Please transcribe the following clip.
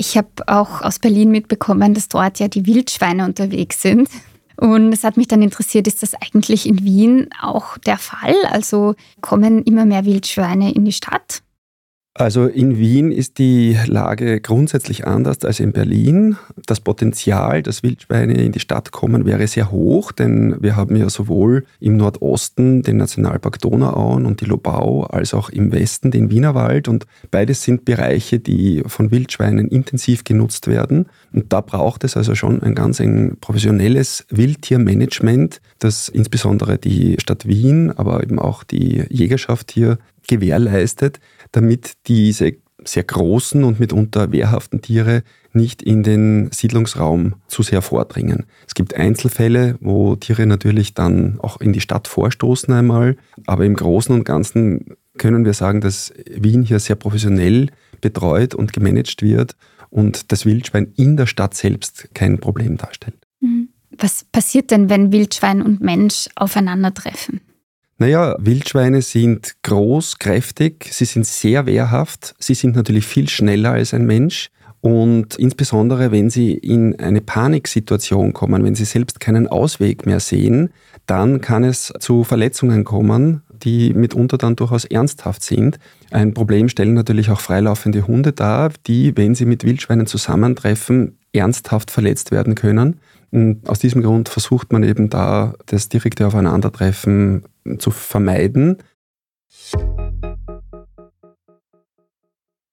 Ich habe auch aus Berlin mitbekommen, dass dort ja die Wildschweine unterwegs sind. Und es hat mich dann interessiert, ist das eigentlich in Wien auch der Fall? Also kommen immer mehr Wildschweine in die Stadt? Also in Wien ist die Lage grundsätzlich anders als in Berlin. Das Potenzial, dass Wildschweine in die Stadt kommen, wäre sehr hoch, denn wir haben ja sowohl im Nordosten den Nationalpark Donauauen und die Lobau, als auch im Westen den Wienerwald. Und beides sind Bereiche, die von Wildschweinen intensiv genutzt werden. Und da braucht es also schon ein professionelles Wildtiermanagement, das insbesondere die Stadt Wien, aber eben auch die Jägerschaft hier gewährleistet, damit diese sehr großen und mitunter wehrhaften Tiere nicht in den Siedlungsraum zu sehr vordringen. Es gibt Einzelfälle, wo Tiere natürlich dann auch in die Stadt vorstoßen einmal, aber im Großen und Ganzen können wir sagen, dass Wien hier sehr professionell betreut und gemanagt wird und das Wildschwein in der Stadt selbst kein Problem darstellt. Was passiert denn, wenn Wildschwein und Mensch aufeinandertreffen? Naja, Wildschweine sind groß, kräftig, sie sind sehr wehrhaft, sie sind natürlich viel schneller als ein Mensch und insbesondere wenn sie in eine Paniksituation kommen, wenn sie selbst keinen Ausweg mehr sehen, dann kann es zu Verletzungen kommen, die mitunter dann durchaus ernsthaft sind. Ein Problem stellen natürlich auch freilaufende Hunde dar, die, wenn sie mit Wildschweinen zusammentreffen, ernsthaft verletzt werden können. Und aus diesem Grund versucht man eben da, das direkte Aufeinandertreffen zu vermeiden.